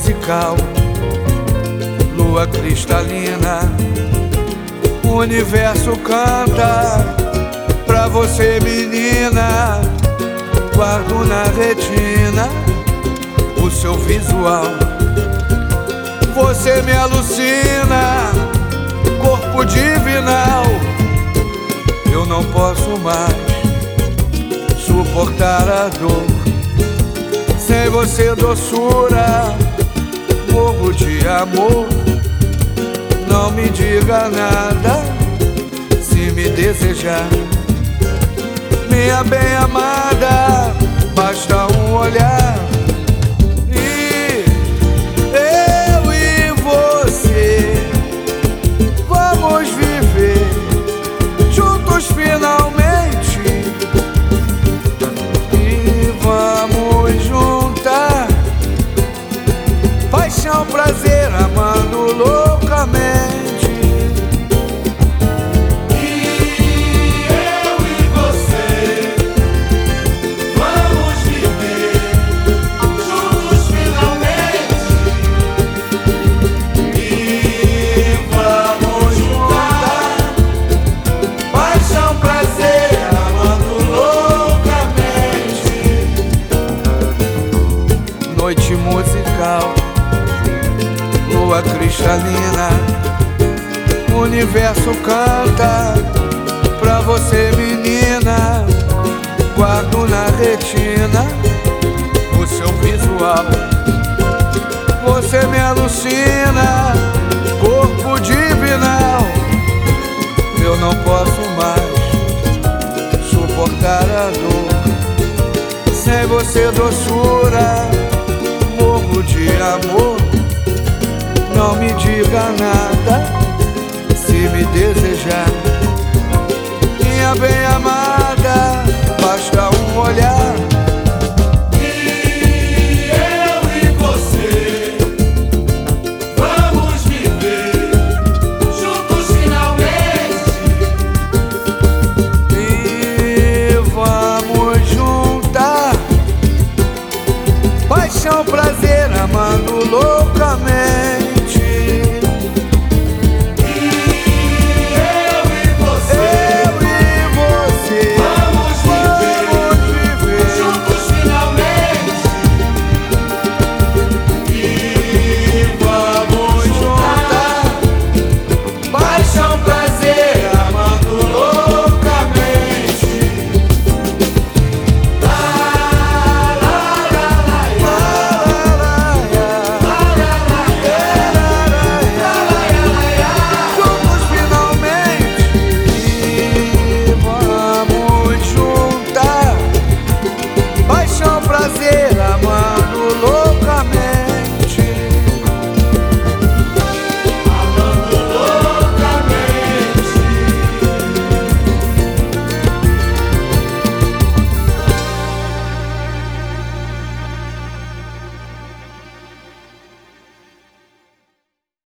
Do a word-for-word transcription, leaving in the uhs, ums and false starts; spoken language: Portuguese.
musical, lua cristalina, o universo canta pra você, menina. Guardo na retina o seu visual, você me alucina, corpo divinal. Eu não posso mais suportar a dor, sem você doçura, morro de amor. Não me diga nada se me desejar, minha bem amada, basta um olhar e eu e você vamos viver juntos finalmente, e vamos juntar paixão, prazer, amando loucamente. Noite musical, lua cristalina, o universo canta pra você, menina. Guardo na retina o seu visual, você me alucina, corpo divinal. Eu não posso mais suportar a dor, sem você doçura, morro de amor. Não me diga nada se me desejar, minha bem amada, basta um olhar